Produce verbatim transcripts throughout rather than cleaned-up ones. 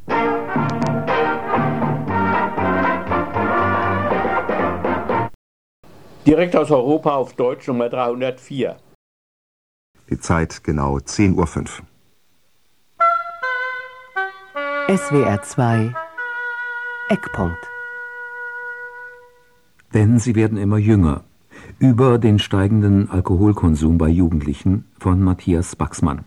Direkt aus Europa auf Deutsch Nummer dreihundertvier. Die Zeit genau zehn Uhr fünf. S W R zwei Eckpunkt. Denn sie werden immer jünger. Über den steigenden Alkoholkonsum bei Jugendlichen von Matthias Baxmann.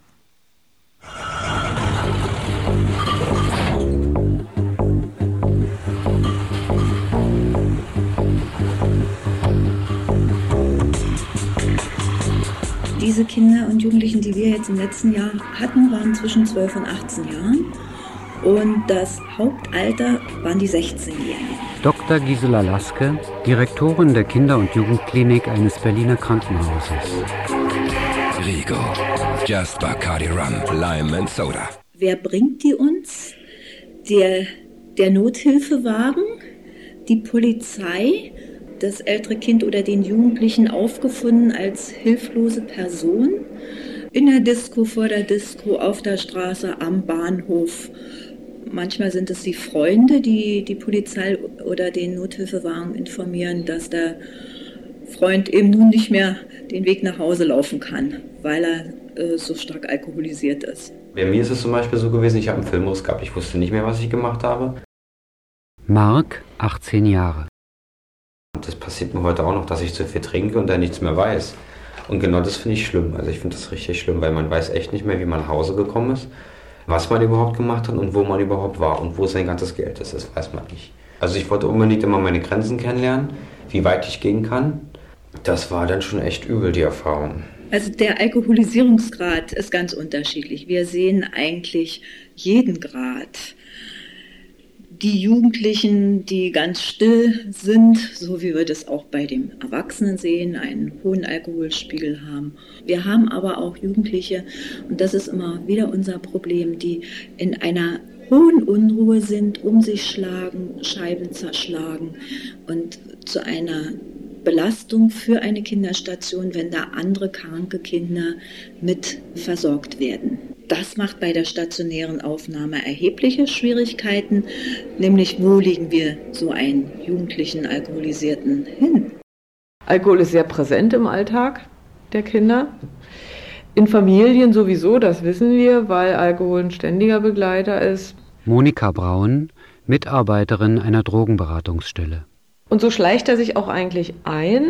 Diese Kinder und Jugendlichen, die wir jetzt im letzten Jahr hatten, waren zwischen zwölf und achtzehn Jahren. Und das Hauptalter waren die sechzehnjährigen. Doktor Gisela Laske, Direktorin der Kinder- und Jugendklinik eines Berliner Krankenhauses. Rigo, Just Bacardi Rum, Lime and Soda. Wer bringt die uns? Der, der Nothilfewagen, die Polizei, das ältere Kind oder den Jugendlichen aufgefunden als hilflose Person. In der Disco, vor der Disco, auf der Straße, am Bahnhof. Manchmal sind es die Freunde, die die Polizei oder den Nothilfewagen informieren, dass der Freund eben nun nicht mehr den Weg nach Hause laufen kann, weil er äh, so stark alkoholisiert ist. Bei mir ist es zum Beispiel so gewesen, ich habe einen Filmriss gehabt, ich wusste nicht mehr, was ich gemacht habe. Marc, achtzehn Jahre. Das passiert mir heute auch noch, dass ich zu viel trinke und dann nichts mehr weiß. Und genau das finde ich schlimm. Also ich finde das richtig schlimm, weil man weiß echt nicht mehr, wie man nach Hause gekommen ist, was man überhaupt gemacht hat und wo man überhaupt war und wo sein ganzes Geld ist. Das weiß man nicht. Also ich wollte unbedingt immer meine Grenzen kennenlernen, wie weit ich gehen kann. Das war dann schon echt übel, die Erfahrung. Also der Alkoholisierungsgrad ist ganz unterschiedlich. Wir sehen eigentlich jeden Grad. Die Jugendlichen, die ganz still sind, so wie wir das auch bei den Erwachsenen sehen, einen hohen Alkoholspiegel haben. Wir haben aber auch Jugendliche, und das ist immer wieder unser Problem, die in einer hohen Unruhe sind, um sich schlagen, Scheiben zerschlagen und zu einer Belastung für eine Kinderstation, wenn da andere kranke Kinder mit versorgt werden. Das macht bei der stationären Aufnahme erhebliche Schwierigkeiten, nämlich wo legen wir so einen jugendlichen Alkoholisierten hin? Alkohol ist sehr präsent im Alltag der Kinder. In Familien sowieso, das wissen wir, weil Alkohol ein ständiger Begleiter ist. Monika Braun, Mitarbeiterin einer Drogenberatungsstelle. Und so schleicht er sich auch eigentlich ein.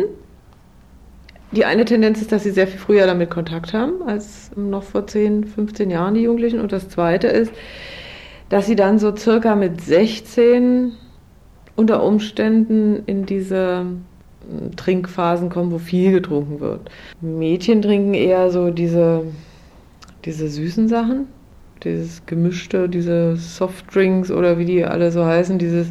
Die eine Tendenz ist, dass sie sehr viel früher damit Kontakt haben, als noch vor zehn, fünfzehn Jahren die Jugendlichen. Und das zweite ist, dass sie dann so circa mit sechzehn unter Umständen in diese Trinkphasen kommen, wo viel getrunken wird. Mädchen trinken eher so diese, diese süßen Sachen, dieses Gemischte, diese Softdrinks oder wie die alle so heißen, dieses,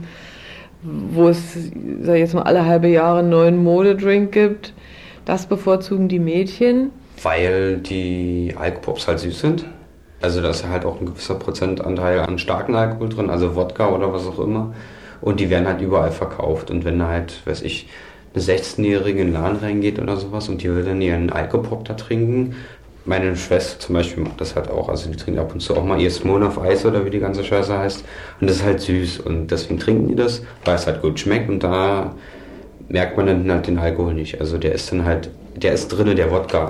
wo es, sag ich jetzt mal, alle halbe Jahre einen neuen Modedrink gibt. Das bevorzugen die Mädchen. Weil die Alkopops halt süß sind. Also da ist halt auch ein gewisser Prozentanteil an starken Alkohol drin, also Wodka oder was auch immer. Und die werden halt überall verkauft. Und wenn da halt, weiß ich, eine sechzehnjährige in den Laden reingeht oder sowas und die will dann ihren Alkopop da trinken. Meine Schwester zum Beispiel macht das halt auch. Also die trinkt ab und zu auch mal ihr Smone auf Eis oder wie die ganze Scheiße heißt. Und das ist halt süß. Und deswegen trinken die das, weil es halt gut schmeckt. Und da merkt man dann halt den Alkohol nicht. Also der ist dann halt, der ist drinne, der Wodka.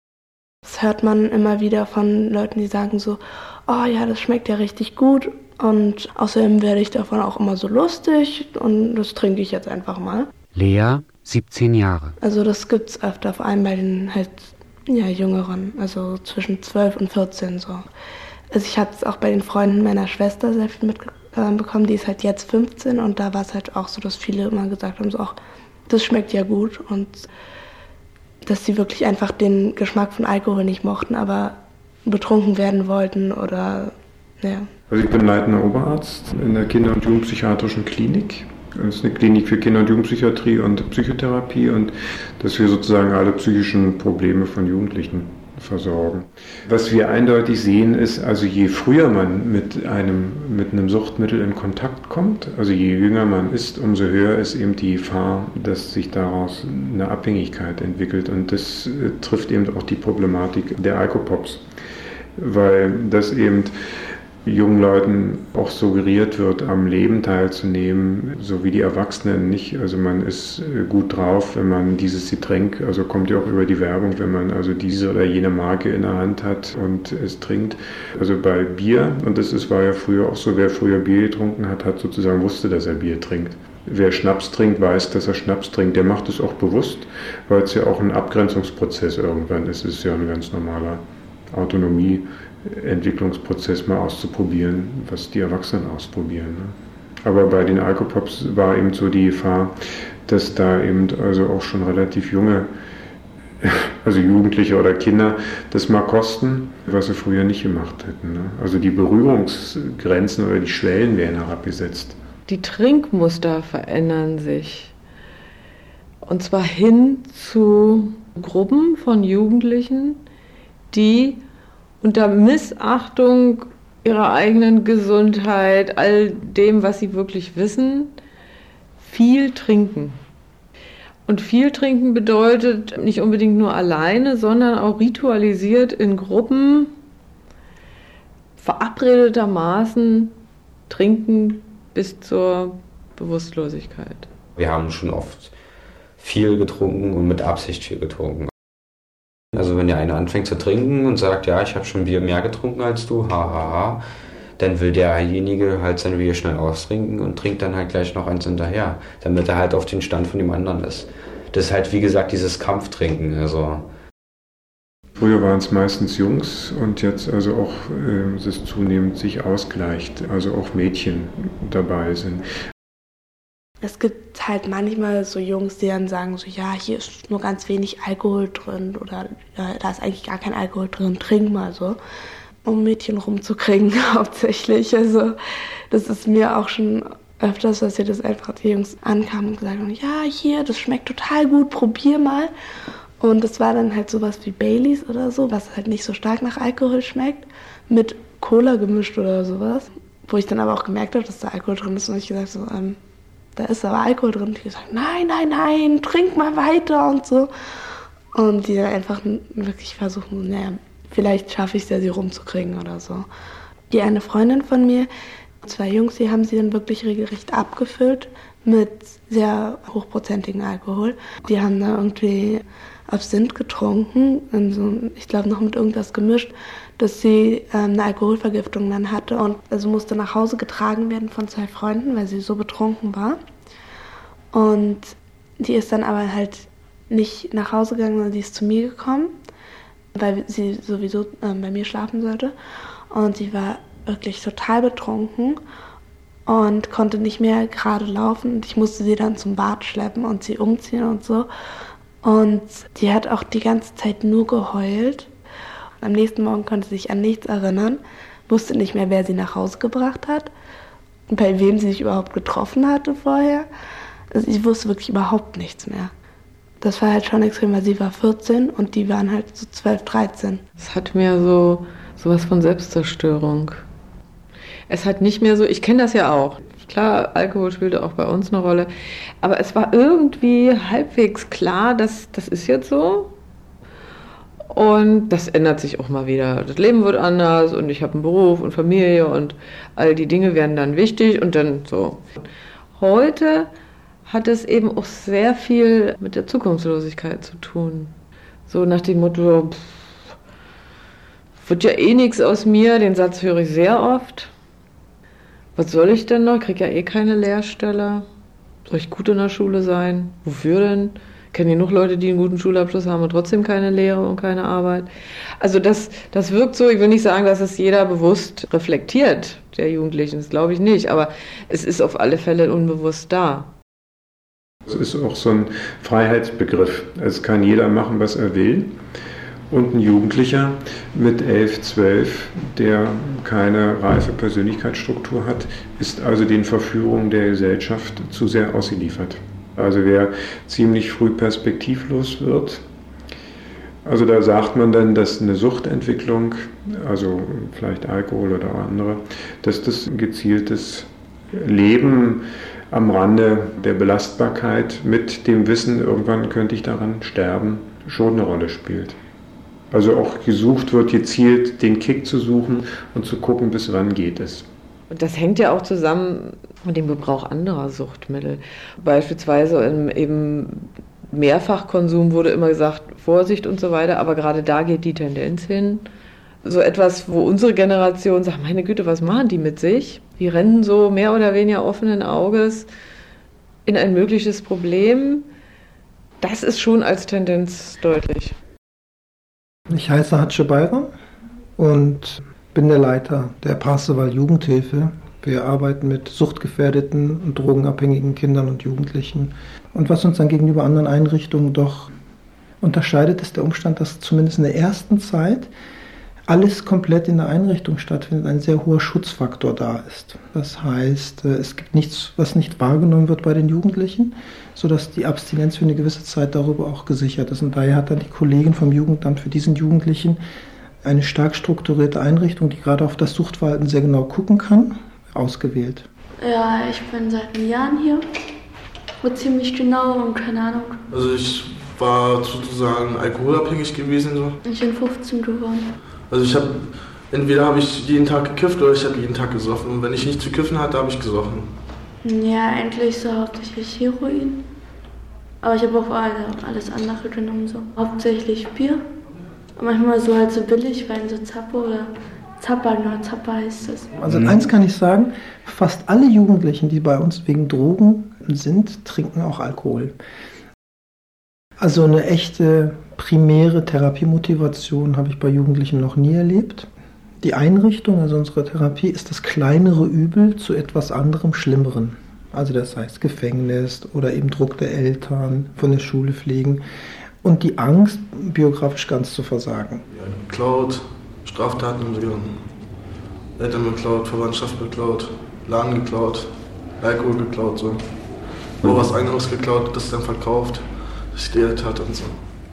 Das hört man immer wieder von Leuten, die sagen so, oh ja, das schmeckt ja richtig gut und außerdem werde ich davon auch immer so lustig und das trinke ich jetzt einfach mal. Lea, siebzehn Jahre. Also das gibt's öfter, vor allem bei den halt, ja, Jüngeren, also zwischen zwölf und vierzehn so. Also ich habe es auch bei den Freunden meiner Schwester sehr viel mitbekommen, die ist halt jetzt fünfzehn und da war es halt auch so, dass viele immer gesagt haben, so auch, das schmeckt ja gut und dass sie wirklich einfach den Geschmack von Alkohol nicht mochten, aber betrunken werden wollten oder, ja. Also ich bin leitender Oberarzt in der Kinder- und Jugendpsychiatrischen Klinik. Das ist eine Klinik für Kinder- und Jugendpsychiatrie und Psychotherapie und dass wir sozusagen alle psychischen Probleme von Jugendlichen versorgen. Was wir eindeutig sehen ist, also je früher man mit einem, mit einem Suchtmittel in Kontakt kommt, also je jünger man ist, umso höher ist eben die Gefahr, dass sich daraus eine Abhängigkeit entwickelt und das äh, trifft eben auch die Problematik der Alkopops, weil das eben jungen Leuten auch suggeriert wird, am Leben teilzunehmen, so wie die Erwachsenen nicht. Also man ist gut drauf, wenn man dieses Getränk, also kommt ja auch über die Werbung, wenn man also diese oder jene Marke in der Hand hat und es trinkt. Also bei Bier, und das ist, war ja früher auch so, wer früher Bier getrunken hat, hat sozusagen wusste, dass er Bier trinkt. Wer Schnaps trinkt, weiß, dass er Schnaps trinkt. Der macht es auch bewusst, weil es ja auch ein Abgrenzungsprozess irgendwann ist. Es ist ja ein ganz normaler Autonomie. Entwicklungsprozess mal auszuprobieren, was die Erwachsenen ausprobieren. Ne? Aber bei den Alkopops war eben so die Gefahr, dass da eben also auch schon relativ junge, also Jugendliche oder Kinder, das mal kosten, was sie früher nicht gemacht hätten. Ne? Also die Berührungsgrenzen oder die Schwellen werden herabgesetzt. Die Trinkmuster verändern sich. Und zwar hin zu Gruppen von Jugendlichen, die unter Missachtung ihrer eigenen Gesundheit, all dem, was sie wirklich wissen, viel trinken. Und viel trinken bedeutet nicht unbedingt nur alleine, sondern auch ritualisiert in Gruppen, verabredetermaßen trinken bis zur Bewusstlosigkeit. Wir haben schon oft viel getrunken und mit Absicht viel getrunken. Also wenn der eine anfängt zu trinken und sagt, ja, ich habe schon Bier mehr getrunken als du, hahaha, ha, ha, dann will derjenige halt sein Bier schnell austrinken und trinkt dann halt gleich noch eins hinterher, damit er halt auf den Stand von dem anderen ist. Das ist halt, wie gesagt, dieses Kampftrinken. Also. Früher waren es meistens Jungs und jetzt also auch äh, es ist zunehmend sich ausgleicht, also auch Mädchen dabei sind. Es gibt halt manchmal so Jungs, die dann sagen so, ja, hier ist nur ganz wenig Alkohol drin oder ja, da ist eigentlich gar kein Alkohol drin, trink mal so, um Mädchen rumzukriegen hauptsächlich. Also das ist mir auch schon öfters passiert, dass einfach die Jungs ankamen und gesagt haben, ja, hier, das schmeckt total gut, probier mal. Und das war dann halt sowas wie Baileys oder so, was halt nicht so stark nach Alkohol schmeckt, mit Cola gemischt oder sowas. Wo ich dann aber auch gemerkt habe, dass da Alkohol drin ist und ich gesagt so, ähm, da ist aber Alkohol drin. Und die gesagt, nein, nein, nein, trink mal weiter und so. Und die dann einfach wirklich versuchen, naja, vielleicht schaffe ich es ja, sie rumzukriegen oder so. Die eine Freundin von mir, zwei Jungs, die haben sie dann wirklich regelrecht abgefüllt mit sehr hochprozentigem Alkohol. Die haben da irgendwie Absinth getrunken, so, ich glaube noch mit irgendwas gemischt, dass sie ähm, eine Alkoholvergiftung dann hatte und also musste nach Hause getragen werden von zwei Freunden, weil sie so betrunken war. Und die ist dann aber halt nicht nach Hause gegangen, sondern die ist zu mir gekommen, weil sie sowieso ähm, bei mir schlafen sollte. Und sie war wirklich total betrunken und konnte nicht mehr gerade laufen. Und ich musste sie dann zum Bad schleppen und sie umziehen und so. Und die hat auch die ganze Zeit nur geheult. Und am nächsten Morgen konnte sie sich an nichts erinnern, wusste nicht mehr, wer sie nach Hause gebracht hat und bei wem sie sich überhaupt getroffen hatte vorher. Also ich wusste wirklich überhaupt nichts mehr. Das war halt schon extrem, weil sie war vierzehn und die waren halt so zwölf, dreizehn. Es hat mir so sowas von Selbstzerstörung. Es hat nicht mehr so, ich kenne das ja auch. Klar, Alkohol spielte auch bei uns eine Rolle. Aber es war irgendwie halbwegs klar, dass das ist jetzt so. Und das ändert sich auch mal wieder. Das Leben wird anders und ich habe einen Beruf und Familie und all die Dinge werden dann wichtig und dann so. Heute hat es eben auch sehr viel mit der Zukunftslosigkeit zu tun. So nach dem Motto, pff, wird ja eh nichts aus mir, den Satz höre ich sehr oft. Was soll ich denn noch? Ich kriege ja eh keine Lehrstelle. Soll ich gut in der Schule sein? Wofür denn? Ich kenne genug Leute, die einen guten Schulabschluss haben und trotzdem keine Lehre und keine Arbeit. Also das, das wirkt so, ich will nicht sagen, dass es jeder bewusst reflektiert, der Jugendlichen, das glaube ich nicht, aber es ist auf alle Fälle unbewusst da. Es ist auch so ein Freiheitsbegriff. Es kann jeder machen, was er will. Und ein Jugendlicher mit elf, zwölf, der keine reife Persönlichkeitsstruktur hat, ist also den Verführungen der Gesellschaft zu sehr ausgeliefert. Also wer ziemlich früh perspektivlos wird, also da sagt man dann, dass eine Suchtentwicklung, also vielleicht Alkohol oder andere, dass das ein gezieltes Leben am Rande der Belastbarkeit mit dem Wissen, irgendwann könnte ich daran sterben, schon eine Rolle spielt. Also auch gesucht wird, gezielt den Kick zu suchen und zu gucken, bis wann geht es. Und das hängt ja auch zusammen mit dem Gebrauch anderer Suchtmittel. Beispielsweise im eben Mehrfachkonsum wurde immer gesagt, Vorsicht und so weiter, aber gerade da geht die Tendenz hin. So etwas, wo unsere Generation sagt, meine Güte, was machen die mit sich? Die rennen so mehr oder weniger offenen Auges in ein mögliches Problem. Das ist schon als Tendenz deutlich. Ich heiße Hatsche Bayram und bin der Leiter der Parseval Jugendhilfe. Wir arbeiten mit suchtgefährdeten und drogenabhängigen Kindern und Jugendlichen. Und was uns dann gegenüber anderen Einrichtungen doch unterscheidet, ist der Umstand, dass zumindest in der ersten Zeit alles komplett in der Einrichtung stattfindet, ein sehr hoher Schutzfaktor da ist. Das heißt, es gibt nichts, was nicht wahrgenommen wird bei den Jugendlichen, sodass die Abstinenz für eine gewisse Zeit darüber auch gesichert ist. Und daher hat dann die Kollegin vom Jugendamt für diesen Jugendlichen eine stark strukturierte Einrichtung, die gerade auf das Suchtverhalten sehr genau gucken kann, ausgewählt. Ja, ich bin seit einem Jahr hier. Wo ziemlich genau und keine Ahnung. Also ich war sozusagen alkoholabhängig gewesen. So. Ich bin fünfzehn geworden. Also ich habe, entweder habe ich jeden Tag gekifft oder ich habe jeden Tag gesoffen. Und wenn ich nicht zu kiffen hatte, habe ich gesoffen. Ja, eigentlich so hauptsächlich Heroin. Aber ich habe auch alles andere genommen, so. Hauptsächlich Bier. Manchmal so halt so Billigwein, so Zappo oder Zappa, nur Zappa heißt das. Also eins kann ich sagen, fast alle Jugendlichen, die bei uns wegen Drogen sind, trinken auch Alkohol. Also eine echte primäre Therapiemotivation habe ich bei Jugendlichen noch nie erlebt. Die Einrichtung, also unsere Therapie, ist das kleinere Übel zu etwas anderem, Schlimmeren. Also das heißt Gefängnis oder eben Druck der Eltern, von der Schule fliegen und die Angst, biografisch ganz zu versagen. Ja, geklaut, Straftaten im Gehirn. Eltern geklaut, Verwandtschaft geklaut, Laden geklaut, Alkohol geklaut, so. Wo was anderes geklaut, das dann verkauft, gestählt hat und so.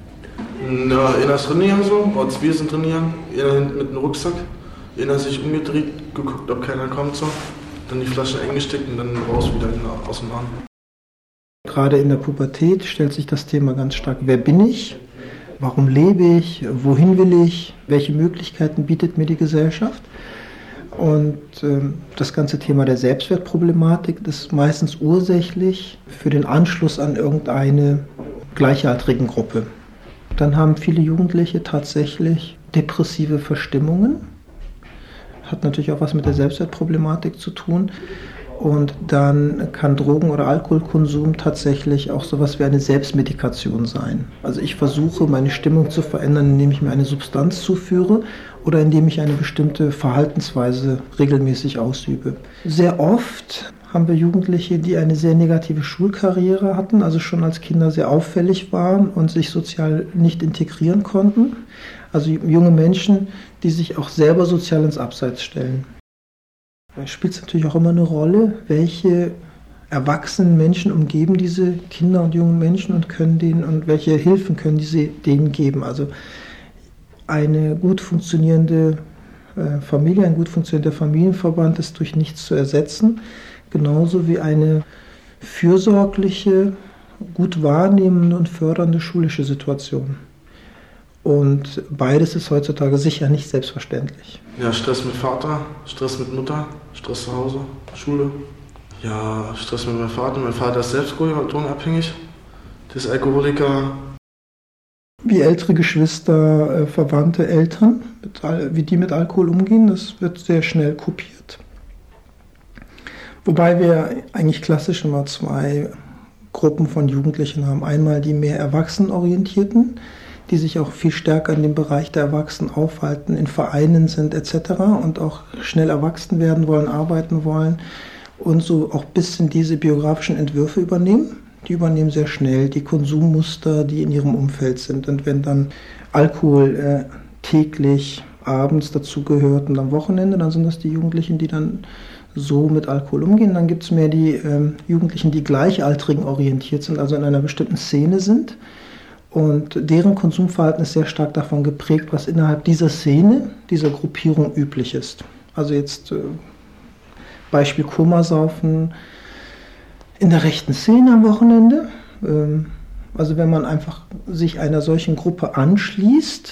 Na, einer ist trainieren so, als wir sind trainieren, einer hinten mit einem Rucksack, einer sich umgedreht, geguckt, ob keiner kommt so, dann die Flasche eingesteckt und dann raus wieder aus dem Laden. Gerade in der Pubertät stellt sich das Thema ganz stark, wer bin ich, warum lebe ich, wohin will ich, welche Möglichkeiten bietet mir die Gesellschaft. Und ähm, das ganze Thema der Selbstwertproblematik ist meistens ursächlich für den Anschluss an irgendeine gleichaltrigen Gruppe. Dann haben viele Jugendliche tatsächlich depressive Verstimmungen. Hat natürlich auch was mit der Selbstwertproblematik zu tun. Und dann kann Drogen- oder Alkoholkonsum tatsächlich auch sowas wie eine Selbstmedikation sein. Also ich versuche, meine Stimmung zu verändern, indem ich mir eine Substanz zuführe oder indem ich eine bestimmte Verhaltensweise regelmäßig ausübe. Sehr oft haben wir Jugendliche, die eine sehr negative Schulkarriere hatten, also schon als Kinder sehr auffällig waren und sich sozial nicht integrieren konnten. Also junge Menschen, die sich auch selber sozial ins Abseits stellen. Da spielt es natürlich auch immer eine Rolle, welche erwachsenen Menschen umgeben diese Kinder und jungen Menschen und können denen und welche Hilfen können diese denen geben. Also eine gut funktionierende äh, Familie, ein gut funktionierender Familienverband ist durch nichts zu ersetzen, genauso wie eine fürsorgliche, gut wahrnehmende und fördernde schulische Situation. Und beides ist heutzutage sicher nicht selbstverständlich. Ja, Stress mit Vater, Stress mit Mutter, Stress zu Hause, Schule. Ja, Stress mit meinem Vater. Mein Vater ist selbst drogenabhängig. Der ist Alkoholiker. Wie ältere Geschwister, äh, Verwandte, Eltern, mit, wie die mit Alkohol umgehen, das wird sehr schnell kopiert. Wobei wir eigentlich klassisch immer zwei Gruppen von Jugendlichen haben. Einmal die mehr erwachsenenorientierten, die sich auch viel stärker in dem Bereich der Erwachsenen aufhalten, in Vereinen sind et cetera und auch schnell erwachsen werden wollen, arbeiten wollen und so auch ein bisschen diese biografischen Entwürfe übernehmen. Die übernehmen sehr schnell die Konsummuster, die in ihrem Umfeld sind. Und wenn dann Alkohol äh, täglich, abends dazugehört und am Wochenende, dann sind das die Jugendlichen, die dann so mit Alkohol umgehen. Dann gibt es mehr die ähm, Jugendlichen, die gleichaltrigen orientiert sind, also in einer bestimmten Szene sind. Und deren Konsumverhalten ist sehr stark davon geprägt, was innerhalb dieser Szene, dieser Gruppierung üblich ist. Also jetzt äh, Beispiel Komasaufen in der rechten Szene am Wochenende. Ähm, also wenn man einfach sich einer solchen Gruppe anschließt,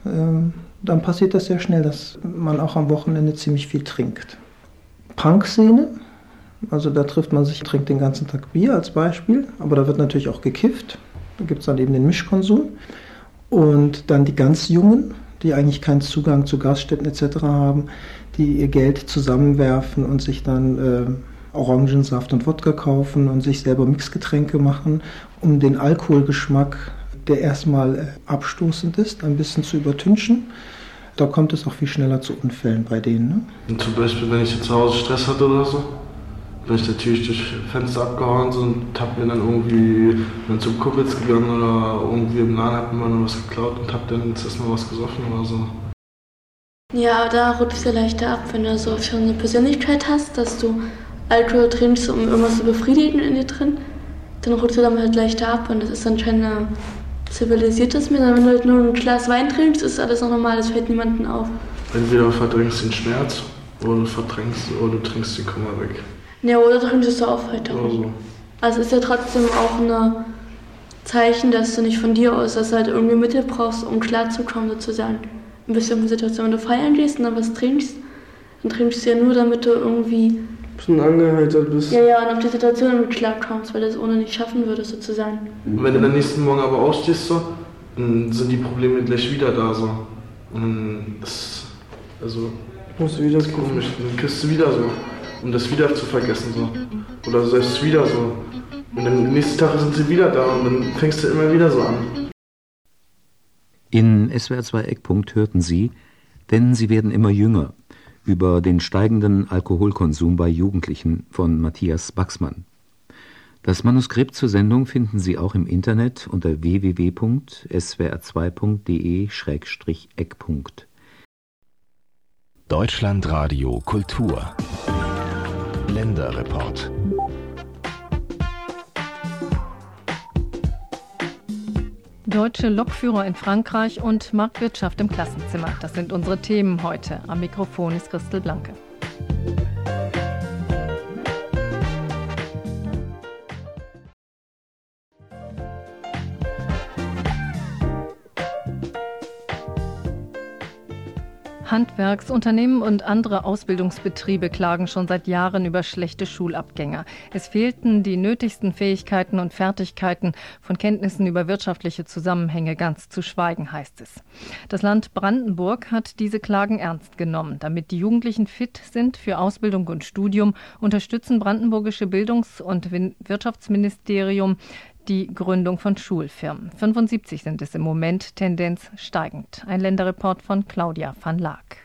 dann passiert das sehr schnell, dass man auch am Wochenende ziemlich viel trinkt. Punk-Szene, also da trifft man sich, trinkt den ganzen Tag Bier als Beispiel, aber da wird natürlich auch gekifft. Da gibt es dann eben den Mischkonsum. Und dann die ganz Jungen, die eigentlich keinen Zugang zu Gaststätten et cetera haben, die ihr Geld zusammenwerfen und sich dann äh, Orangensaft und Wodka kaufen und sich selber Mixgetränke machen, um den Alkoholgeschmack, der erstmal abstoßend ist, ein bisschen zu übertünchen. Da kommt es auch viel schneller zu Unfällen bei denen. Ne? Und zum Beispiel, wenn ich jetzt zu Hause Stress hatte oder so, bin ich natürlich durch Fenster abgehauen so, und hab mir dann irgendwie dann zum Kuppitz gegangen oder irgendwie im Laden hat mir noch was geklaut und hab dann jetzt erstmal was gesoffen oder so. Ja, da rutscht es ja leichter ab, wenn du so schon eine Persönlichkeit hast, dass du Alkohol trinkst, um irgendwas zu befriedigen in dir drin, dann rutscht du damit halt leichter ab und das ist anscheinend zivilisiert das mir, wenn du halt nur ein Glas Wein trinkst, ist alles noch normal, das fällt niemandem auf. Entweder verdrängst den Schmerz oder du verdrängst oder du trinkst den Kummer weg. Ja, oder trinkst du Aufheiterung. So. Also ist ja trotzdem auch ein Zeichen, dass du nicht von dir aus, dass du halt irgendwie Mittel brauchst, um klarzukommen sozusagen. Ein bisschen in Situation, wenn du feiern gehst und dann was trinkst, dann trinkst du ja nur, damit du irgendwie ein bisschen angeheitert bist. Ja, ja, und auf die Situation mit klarkommst, weil du es ohne nicht schaffen würdest sozusagen. Und wenn du dann nächsten Morgen aber aufstehst, so, dann sind die Probleme gleich wieder da so. Und dann ist, also, musst du wieder das ist komisch, dann kriegst du wieder so, um das wieder zu vergessen so. Oder selbst wieder so. Und dann am nächsten Tag sind sie wieder da und dann fängst du immer wieder so an. In S W R zwei Eckpunkt hörten Sie, denn sie werden immer jünger, über den steigenden Alkoholkonsum bei Jugendlichen von Matthias Baxmann. Das Manuskript zur Sendung finden Sie auch im Internet unter w w w punkt s w r zwei punkt d e schrägstrich eckpunkt. Deutschlandradio Kultur Länderreport. Deutsche Lokführer in Frankreich und Marktwirtschaft im Klassenzimmer. Das sind unsere Themen heute. Am Mikrofon ist Christel Blanke. Handwerksunternehmen und andere Ausbildungsbetriebe klagen schon seit Jahren über schlechte Schulabgänger. Es fehlten die nötigsten Fähigkeiten und Fertigkeiten, von Kenntnissen über wirtschaftliche Zusammenhänge ganz zu schweigen, heißt es. Das Land Brandenburg hat diese Klagen ernst genommen. Damit die Jugendlichen fit sind für Ausbildung und Studium, unterstützen brandenburgische Bildungs- und Wirtschaftsministerium die Gründung von Schulfirmen. fünfundsiebzig sind es im Moment, Tendenz steigend. Ein Länderreport von Claudia van Laak.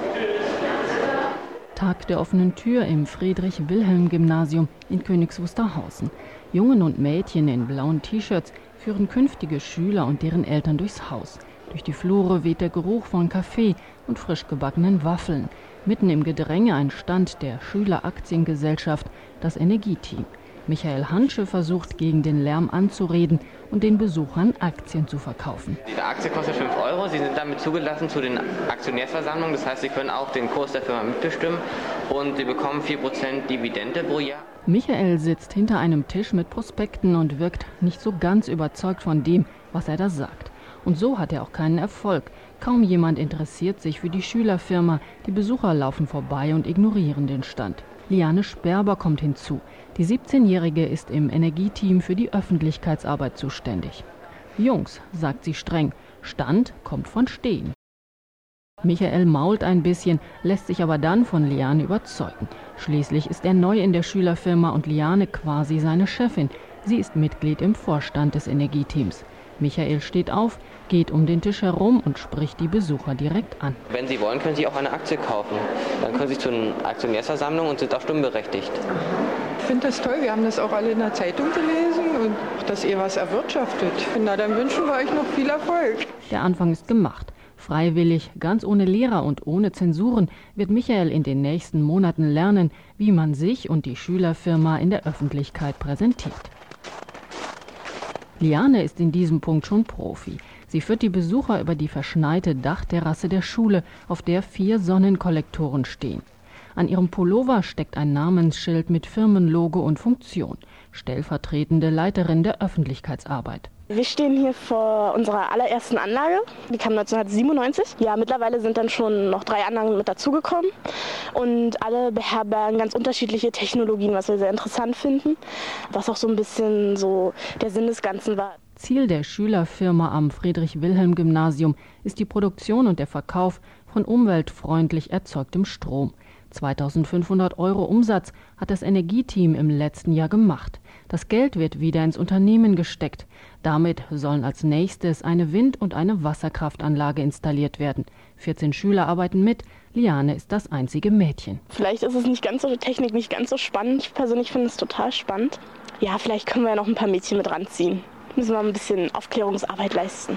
Tag der offenen Tür im Friedrich-Wilhelm-Gymnasium in Königs Wusterhausen. Jungen und Mädchen in blauen T-Shirts führen künftige Schüler und deren Eltern durchs Haus. Durch die Flure weht der Geruch von Kaffee und frisch gebackenen Waffeln. Mitten im Gedränge ein Stand der Schüleraktiengesellschaft, das Energieteam. Michael Hansche versucht, gegen den Lärm anzureden und den Besuchern Aktien zu verkaufen. Die Aktie kostet fünf Euro. Sie sind damit zugelassen zu den Aktionärsversammlungen. Das heißt, Sie können auch den Kurs der Firma mitbestimmen und Sie bekommen vier Prozent Dividende pro Jahr. Michael sitzt hinter einem Tisch mit Prospekten und wirkt nicht so ganz überzeugt von dem, was er da sagt. Und so hat er auch keinen Erfolg. Kaum jemand interessiert sich für die Schülerfirma. Die Besucher laufen vorbei und ignorieren den Stand. Liane Sperber kommt hinzu. Die siebzehnjährige ist im Energieteam für die Öffentlichkeitsarbeit zuständig. Jungs, sagt sie streng, Stand kommt von Stehen. Michael mault ein bisschen, lässt sich aber dann von Liane überzeugen. Schließlich ist er neu in der Schülerfirma und Liane quasi seine Chefin. Sie ist Mitglied im Vorstand des Energieteams. Michael steht auf, geht um den Tisch herum und spricht die Besucher direkt an. Wenn Sie wollen, können Sie auch eine Aktie kaufen. Dann können Sie zu einer Aktionärsversammlung und sind auch stimmberechtigt. Ich finde das toll. Wir haben das auch alle in der Zeitung gelesen und dass ihr was erwirtschaftet. Na, dann wünschen wir euch noch viel Erfolg. Der Anfang ist gemacht. Freiwillig, ganz ohne Lehrer und ohne Zensuren wird Michael in den nächsten Monaten lernen, wie man sich und die Schülerfirma in der Öffentlichkeit präsentiert. Liane ist in diesem Punkt schon Profi. Sie führt die Besucher über die verschneite Dachterrasse der Schule, auf der vier Sonnenkollektoren stehen. An ihrem Pullover steckt ein Namensschild mit Firmenlogo und Funktion. Stellvertretende Leiterin der Öffentlichkeitsarbeit. Wir stehen hier vor unserer allerersten Anlage. Die kam neunzehnhundertsiebenundneunzig. Ja, mittlerweile sind dann schon noch drei Anlagen mit dazugekommen. Und alle beherbergen ganz unterschiedliche Technologien, was wir sehr interessant finden. Was auch so ein bisschen so der Sinn des Ganzen war. Ziel der Schülerfirma am Friedrich-Wilhelm-Gymnasium ist die Produktion und der Verkauf von umweltfreundlich erzeugtem Strom. zweitausendfünfhundert Euro Umsatz hat das Energieteam im letzten Jahr gemacht. Das Geld wird wieder ins Unternehmen gesteckt. Damit sollen als nächstes eine Wind- und eine Wasserkraftanlage installiert werden. vierzehn Schüler arbeiten mit. Liane ist das einzige Mädchen. Vielleicht ist es nicht ganz so, die Technik nicht ganz so spannend. Ich persönlich finde es total spannend. Ja, vielleicht können wir ja noch ein paar Mädchen mit ranziehen. Müssen wir ein bisschen Aufklärungsarbeit leisten.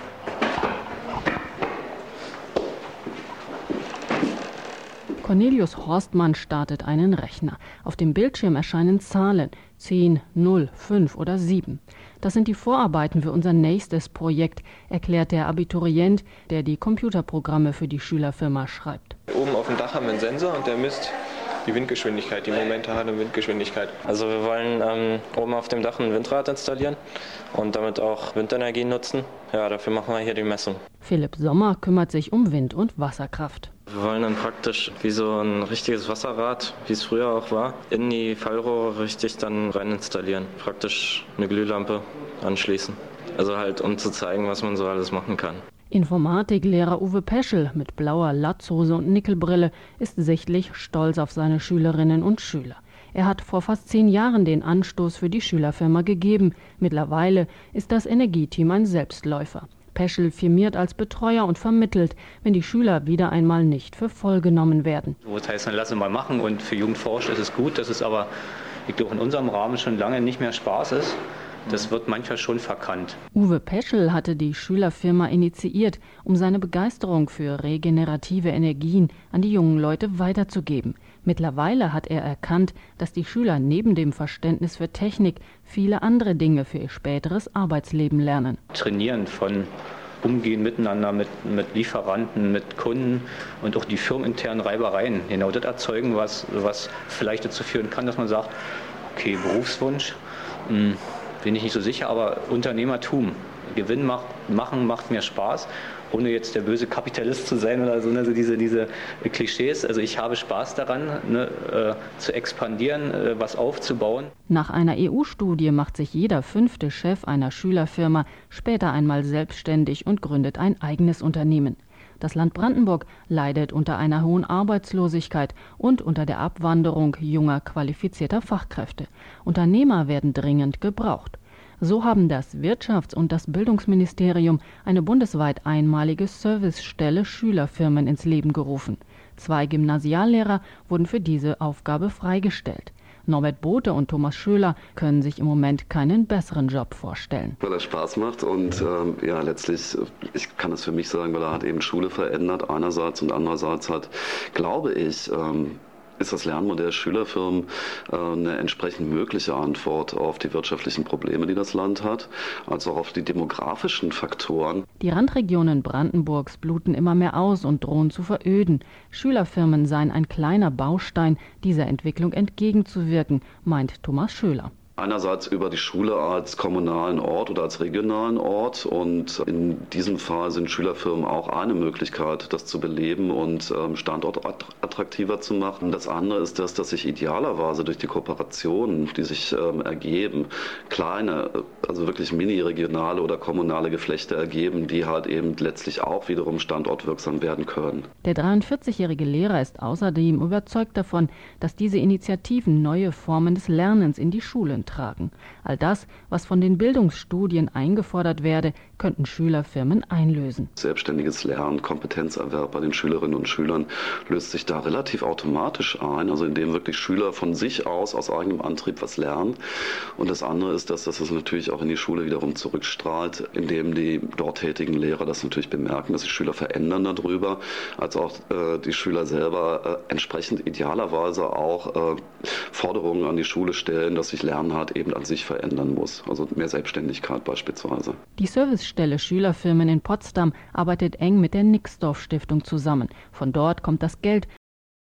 Cornelius Horstmann startet einen Rechner. Auf dem Bildschirm erscheinen Zahlen zehn, null, fünf oder sieben. Das sind die Vorarbeiten für unser nächstes Projekt, erklärt der Abiturient, der die Computerprogramme für die Schülerfirma schreibt. Oben auf dem Dach haben wir einen Sensor und der misst die Windgeschwindigkeit, die momentane Windgeschwindigkeit. Also wir wollen ähm, oben auf dem Dach ein Windrad installieren und damit auch Windenergie nutzen. Ja, dafür machen wir hier die Messung. Philipp Sommer kümmert sich um Wind- und Wasserkraft. Wir wollen dann praktisch wie so ein richtiges Wasserrad, wie es früher auch war, in die Fallrohre richtig dann rein installieren. Praktisch eine Glühlampe anschließen. Also halt, um zu zeigen, was man so alles machen kann. Informatiklehrer Uwe Peschel mit blauer Latzhose und Nickelbrille ist sichtlich stolz auf seine Schülerinnen und Schüler. Er hat vor fast zehn Jahren den Anstoß für die Schülerfirma gegeben. Mittlerweile ist das Energieteam ein Selbstläufer. Peschel firmiert als Betreuer und vermittelt, wenn die Schüler wieder einmal nicht für voll genommen werden. Das heißt, dann lassen wir mal machen und für Jugendforsch ist es gut, dass es aber, ich glaube, in unserem Rahmen schon lange nicht mehr Spaß ist. Das wird manchmal schon verkannt. Uwe Peschel hatte die Schülerfirma initiiert, um seine Begeisterung für regenerative Energien an die jungen Leute weiterzugeben. Mittlerweile hat er erkannt, dass die Schüler neben dem Verständnis für Technik viele andere Dinge für ihr späteres Arbeitsleben lernen. Trainieren von Umgehen miteinander, mit, mit Lieferanten, mit Kunden und auch die firmeninternen Reibereien. Genau das erzeugen, was, was vielleicht dazu führen kann, dass man sagt, okay, Berufswunsch, mh, bin ich nicht so sicher, aber Unternehmertum, Gewinn macht, machen macht mir Spaß, ohne jetzt der böse Kapitalist zu sein oder so, also diese, diese Klischees. Also ich habe Spaß daran, ne, äh, zu expandieren, äh, was aufzubauen. Nach einer E U-Studie macht sich jeder fünfte Chef einer Schülerfirma später einmal selbstständig und gründet ein eigenes Unternehmen. Das Land Brandenburg leidet unter einer hohen Arbeitslosigkeit und unter der Abwanderung junger, qualifizierter Fachkräfte. Unternehmer werden dringend gebraucht. So haben das Wirtschafts- und das Bildungsministerium eine bundesweit einmalige Servicestelle Schülerfirmen ins Leben gerufen. Zwei Gymnasiallehrer wurden für diese Aufgabe freigestellt. Norbert Bote und Thomas Schöler können sich im Moment keinen besseren Job vorstellen. Weil er Spaß macht und ähm, ja, letztlich, ich kann es für mich sagen, weil er hat eben Schule verändert einerseits und andererseits hat, glaube ich, ähm, ist das Lernmodell Schülerfirmen äh, eine entsprechend mögliche Antwort auf die wirtschaftlichen Probleme, die das Land hat, also auch auf die demografischen Faktoren. Die Randregionen Brandenburgs bluten immer mehr aus und drohen zu veröden. Schülerfirmen seien ein kleiner Baustein, dieser Entwicklung entgegenzuwirken, meint Thomas Schöler. Einerseits über die Schule als kommunalen Ort oder als regionalen Ort und in diesem Fall sind Schülerfirmen auch eine Möglichkeit, das zu beleben und ähm, Standort attraktiver zu machen. Das andere ist das, dass sich idealerweise durch die Kooperationen, die sich ähm, ergeben, kleine, also wirklich mini-regionale oder kommunale Geflechte ergeben, die halt eben letztlich auch wiederum standortwirksam werden können. Der dreiundvierzigjährige Lehrer ist außerdem überzeugt davon, dass diese Initiativen neue Formen des Lernens in die Schulen tragen. All das, was von den Bildungsstudien eingefordert werde, könnten Schülerfirmen einlösen. Selbstständiges Lernen, Kompetenzerwerb bei den Schülerinnen und Schülern löst sich da relativ automatisch ein, also indem wirklich Schüler von sich aus, aus eigenem Antrieb was lernen. Und das andere ist, dass das natürlich auch in die Schule wiederum zurückstrahlt, indem die dort tätigen Lehrer das natürlich bemerken, dass sich Schüler verändern darüber, als auch äh, die Schüler selber äh, entsprechend idealerweise auch äh, Forderungen an die Schule stellen, dass sich Lernen hat eben an sich verändern muss, also mehr Selbstständigkeit beispielsweise. Die Servicestelle Schülerfirmen in Potsdam arbeitet eng mit der Nixdorf Stiftung zusammen. Von dort kommt das Geld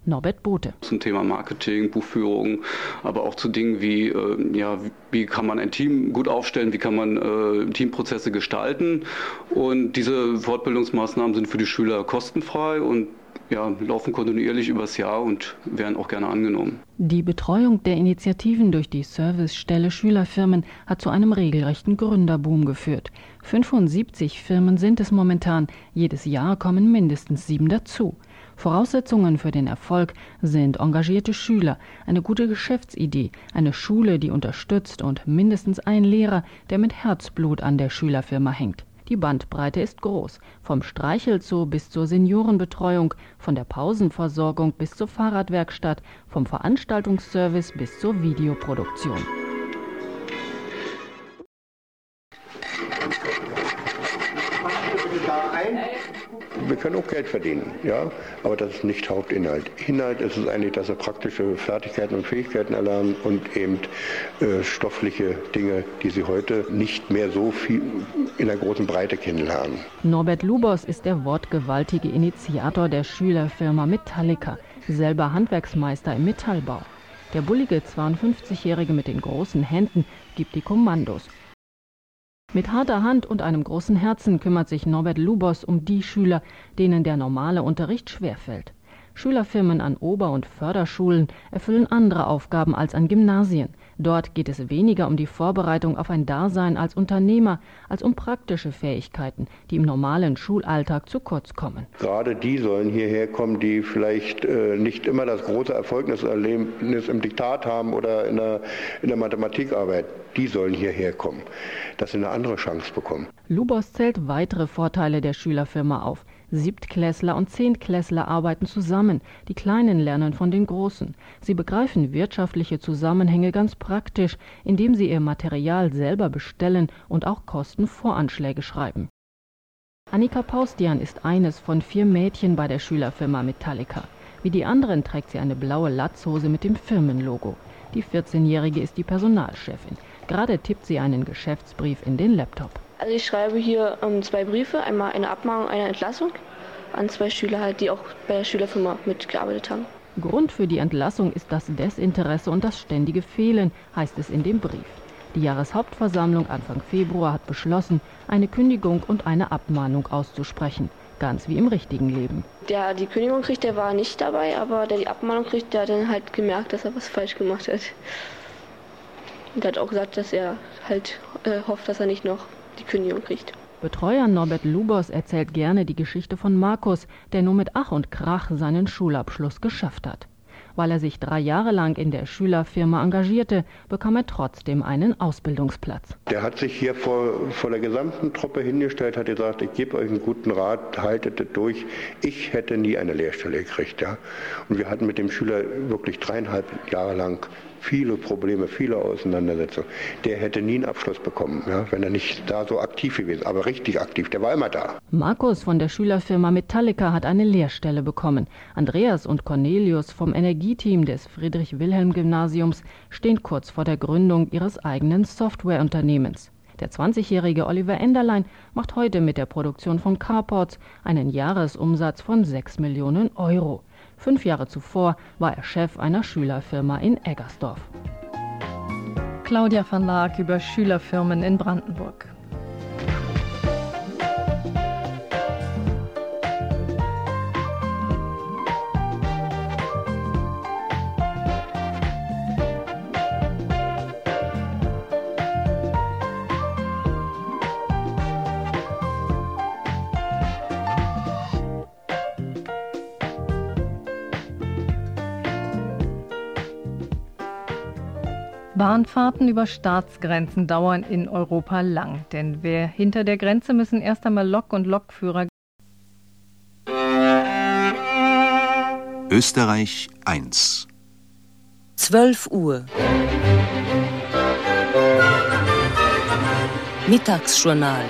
Norbert Bote. Zum Thema Marketing, Buchführung, aber auch zu Dingen wie, äh, ja, wie kann man ein Team gut aufstellen, wie kann man äh, Teamprozesse gestalten. Und diese Fortbildungsmaßnahmen sind für die Schüler kostenfrei und ja, laufen kontinuierlich übers Jahr und werden auch gerne angenommen. Die Betreuung der Initiativen durch die Servicestelle Schülerfirmen hat zu einem regelrechten Gründerboom geführt. fünfundsiebzig Firmen sind es momentan. Jedes Jahr kommen mindestens sieben dazu. Voraussetzungen für den Erfolg sind engagierte Schüler, eine gute Geschäftsidee, eine Schule, die unterstützt und mindestens ein Lehrer, der mit Herzblut an der Schülerfirma hängt. Die Bandbreite ist groß, vom Streichelzoo bis zur Seniorenbetreuung, von der Pausenversorgung bis zur Fahrradwerkstatt, vom Veranstaltungsservice bis zur Videoproduktion. Wir können auch Geld verdienen, ja, aber das ist nicht Hauptinhalt. Inhalt ist es eigentlich, dass sie praktische Fertigkeiten und Fähigkeiten erlernen und eben äh, stoffliche Dinge, die sie heute nicht mehr so viel in der großen Breite kennenlernen. Norbert Lubos ist der wortgewaltige Initiator der Schülerfirma Metallica, selber Handwerksmeister im Metallbau. Der bullige zweiundfünfzigjährige mit den großen Händen gibt die Kommandos. Mit harter Hand und einem großen Herzen kümmert sich Norbert Lubos um die Schüler, denen der normale Unterricht schwerfällt. Schülerfirmen an Ober- und Förderschulen erfüllen andere Aufgaben als an Gymnasien. Dort geht es weniger um die Vorbereitung auf ein Dasein als Unternehmer, als um praktische Fähigkeiten, die im normalen Schulalltag zu kurz kommen. Gerade die sollen hierher kommen, die vielleicht äh, nicht immer das große Erfolgserlebnis im Diktat haben oder in der, in der Mathematikarbeit. Die sollen hierher kommen, dass sie eine andere Chance bekommen. Lubos zählt weitere Vorteile der Schülerfirma auf. Siebtklässler und Zehntklässler arbeiten zusammen, die Kleinen lernen von den Großen. Sie begreifen wirtschaftliche Zusammenhänge ganz praktisch, indem sie ihr Material selber bestellen und auch Kostenvoranschläge schreiben. Annika Paustian ist eines von vier Mädchen bei der Schülerfirma Metallica. Wie die anderen trägt sie eine blaue Latzhose mit dem Firmenlogo. Die vierzehnjährige ist die Personalchefin. Gerade tippt sie einen Geschäftsbrief in den Laptop. Also ich schreibe hier ähm, zwei Briefe, einmal eine Abmahnung, eine Entlassung an zwei Schüler, halt, die auch bei der Schülerfirma mitgearbeitet haben. Grund für die Entlassung ist das Desinteresse und das ständige Fehlen, heißt es in dem Brief. Die Jahreshauptversammlung Anfang Februar hat beschlossen, eine Kündigung und eine Abmahnung auszusprechen. Ganz wie im richtigen Leben. Der die Kündigung kriegt, der war nicht dabei, aber der die Abmahnung kriegt, der hat dann halt gemerkt, dass er was falsch gemacht hat. Und er hat auch gesagt, dass er halt äh, hofft, dass er nicht noch die Kündigung kriegt. Betreuer Norbert Lubos erzählt gerne die Geschichte von Markus, der nur mit Ach und Krach seinen Schulabschluss geschafft hat. Weil er sich drei Jahre lang in der Schülerfirma engagierte, bekam er trotzdem einen Ausbildungsplatz. Der hat sich hier vor, vor der gesamten Truppe hingestellt, hat gesagt, ich gebe euch einen guten Rat, haltet es durch. Ich hätte nie eine Lehrstelle gekriegt. Ja? Und wir hatten mit dem Schüler wirklich dreieinhalb Jahre lang viele Probleme, viele Auseinandersetzungen. Der hätte nie einen Abschluss bekommen, ja, wenn er nicht da so aktiv gewesen, aber richtig aktiv, der war immer da. Markus von der Schülerfirma Metallica hat eine Lehrstelle bekommen. Andreas und Cornelius vom Energieteam des Friedrich-Wilhelm-Gymnasiums stehen kurz vor der Gründung ihres eigenen Softwareunternehmens. Der zwanzigjährige Oliver Enderlein macht heute mit der Produktion von Carports einen Jahresumsatz von sechs Millionen Euro. Fünf Jahre zuvor war er Chef einer Schülerfirma in Eggersdorf. Claudia van Laak über Schülerfirmen in Brandenburg. Bahnfahrten über Staatsgrenzen dauern in Europa lang, denn wer hinter der Grenze müssen erst einmal Lok- und Lokführer. Österreich eins. zwölf Uhr. Mittagsjournal.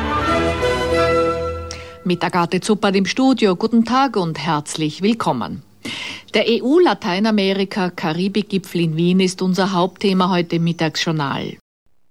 Mit Agathe Zuppert im Studio. Guten Tag und herzlich willkommen. Der E U-Lateinamerika-Karibik-Gipfel in Wien ist unser Hauptthema heute im Mittagsjournal.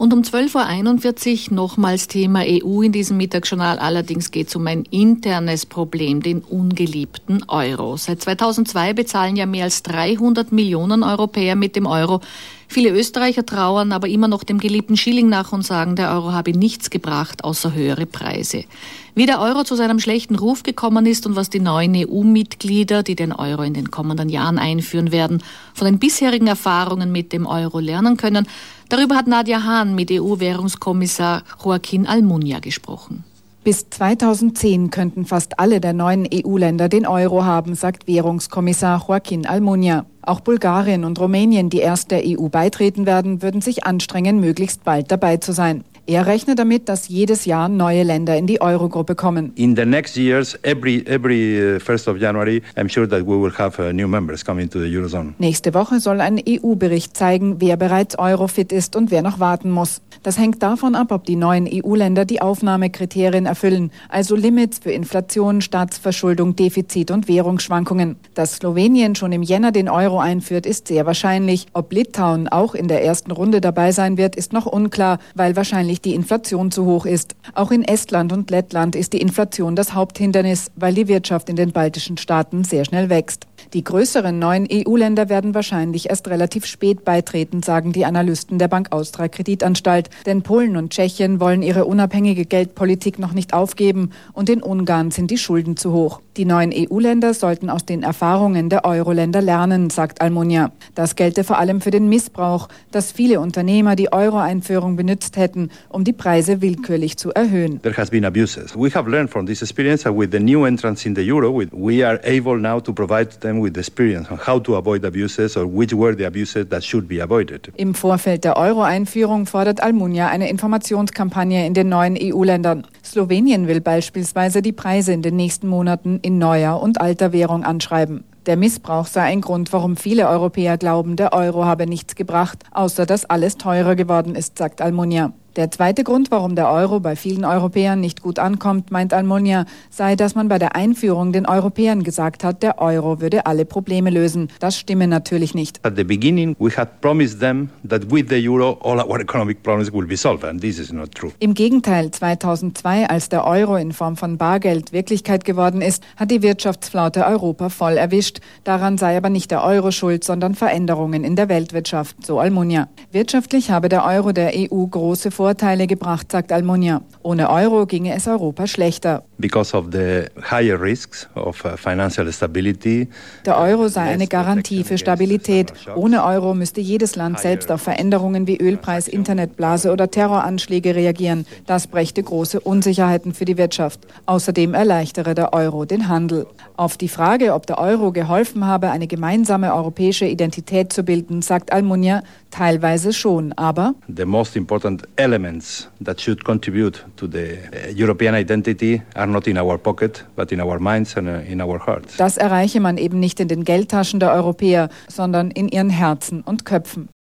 Und um zwölf Uhr einundvierzig nochmals Thema E U in diesem Mittagsjournal. Allerdings geht es um ein internes Problem, den ungeliebten Euro. Seit zweitausendzwei bezahlen ja mehr als dreihundert Millionen Europäer mit dem Euro. Viele Österreicher trauern aber immer noch dem geliebten Schilling nach und sagen, der Euro habe nichts gebracht, außer höhere Preise. Wie der Euro zu seinem schlechten Ruf gekommen ist und was die neuen E U-Mitglieder, die den Euro in den kommenden Jahren einführen werden, von den bisherigen Erfahrungen mit dem Euro lernen können, darüber hat Nadja Hahn mit E U-Währungskommissar Joaquín Almunia gesprochen. Bis zweitausendzehn könnten fast alle der neuen E U-Länder den Euro haben, sagt Währungskommissar Joaquín Almunia. Auch Bulgarien und Rumänien, die erst der E U beitreten werden, würden sich anstrengen, möglichst bald dabei zu sein. Er rechnet damit, dass jedes Jahr neue Länder in die Eurogruppe kommen. In the next years, every every first of January, I'm sure that we will have uh, new members coming to the Eurozone. Nächste Woche soll ein E U-Bericht zeigen, wer bereits eurofit ist und wer noch warten muss. Das hängt davon ab, ob die neuen E U-Länder die Aufnahmekriterien erfüllen, also Limits für Inflation, Staatsverschuldung, Defizit und Währungsschwankungen. Dass Slowenien schon im Jänner den Euro einführt, ist sehr wahrscheinlich. Ob Litauen auch in der ersten Runde dabei sein wird, ist noch unklar, weil wahrscheinlich die Inflation zu hoch ist. Auch in Estland und Lettland ist die Inflation das Haupthindernis, weil die Wirtschaft in den baltischen Staaten sehr schnell wächst. Die größeren neuen E U-Länder werden wahrscheinlich erst relativ spät beitreten, sagen die Analysten der Bank Austria Kreditanstalt. Denn Polen und Tschechien wollen ihre unabhängige Geldpolitik noch nicht aufgeben und in Ungarn sind die Schulden zu hoch. Die neuen E U-Länder sollten aus den Erfahrungen der Euro-Länder lernen, sagt Almunia. Das gelte vor allem für den Missbrauch, dass viele Unternehmer die Euro-Einführung benutzt hätten, um die Preise willkürlich zu erhöhen. There has been abuses. We have learned from this experience and with the new entrants in the euro, we are able now to provide them with experience on how to avoid abuses or which were the abuses that should be avoided. Im Vorfeld der Euro-Einführung fordert Almunia eine Informationskampagne in den neuen E U-Ländern. Slowenien will beispielsweise die Preise in den nächsten Monaten in neuer und alter Währung anschreiben. Der Missbrauch sei ein Grund, warum viele Europäer glauben, der Euro habe nichts gebracht, außer dass alles teurer geworden ist, sagt Almunia. Der zweite Grund, warum der Euro bei vielen Europäern nicht gut ankommt, meint Almunia, sei, dass man bei der Einführung den Europäern gesagt hat, der Euro würde alle Probleme lösen. Das stimme natürlich nicht. At the beginning we had promised them that with the euro all our economic problems will be solved, and this is not true. Im Gegenteil, zweitausendzwei, als der Euro in Form von Bargeld Wirklichkeit geworden ist, hat die Wirtschaftsflaute Europa voll erwischt. Daran sei aber nicht der Euro schuld, sondern Veränderungen in der Weltwirtschaft, so Almunia. Wirtschaftlich habe der Euro der E U große Vorteile Vorteile gebracht, sagt Almunia. Ohne Euro ginge es Europa schlechter. Because of the higher risks of financial stability. Der Euro sei eine Garantie für Stabilität. Ohne Euro müsste jedes Land selbst auf Veränderungen wie Ölpreis, Internetblase oder Terroranschläge reagieren. Das brächte große Unsicherheiten für die Wirtschaft. Außerdem erleichtere der Euro den Handel. Auf die Frage, ob der Euro geholfen habe, eine gemeinsame europäische Identität zu bilden, sagt Almunia, teilweise schon, aber The most important elements that should contribute to the European identity are not in our pocket, but in our minds and in our hearts. Das erreiche man eben nicht in den Geldtaschen der Europäer, sondern in ihren Herzen und Köpfen.